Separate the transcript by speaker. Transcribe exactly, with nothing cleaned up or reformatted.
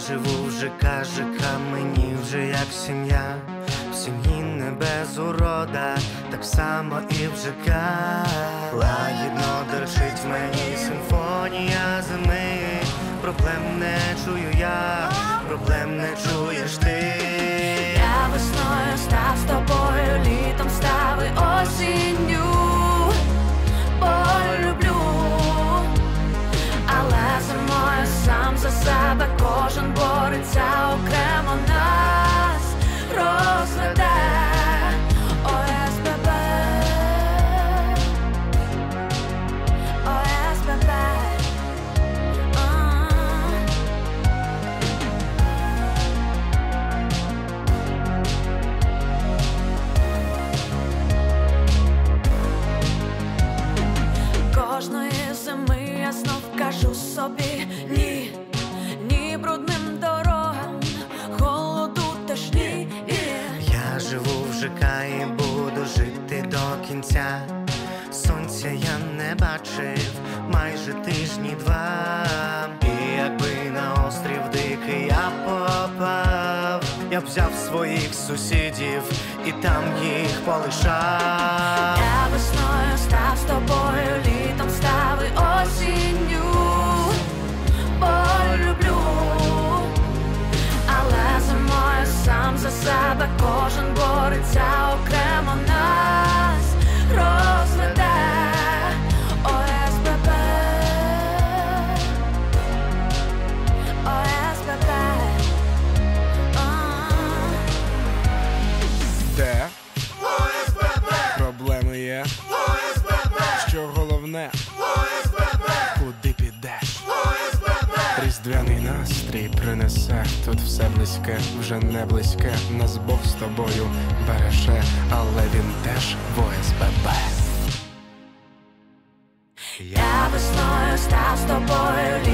Speaker 1: живу в ЖК, ЖК мені вже як сім'я. В сім'ї не без урода, так само і в ЖК. Лагідно дерчить в мені симфонія зими. Проблем не чую я, проблем не чуєш ти.
Speaker 2: Я весною став з тобою, літом став і осінню. Полюблю, але зимою сам за себе. Кожен бореться окремо, нас розведе ОСББ, ОСББ. Кожної зими я знов кажу собі ні, ні брудним дорогам, холоду теж ні.
Speaker 1: Я живу в ЖК і буду жити до кінця. Сонця я не бачив майже тижні два. І якби на острів дикий я попав, я б взяв своїх сусідів і там їх полишав.
Speaker 2: Я весною став з тобою, літом став і осінню. Полюблю, але зимою сам за себе. Кожен бореться окремо, нас розведе ОСББ, ОСББ.
Speaker 3: Де? ОСББ. Проблеми є? ОСББ. Що головне? ОСББ. Куди підеш? ОСББ. Різдвяний настрій принесе. Тут все близьке, вже не близьке. Нас Бог з тобою береше, але він теж в ОСББ.
Speaker 2: Я весною став з тобою,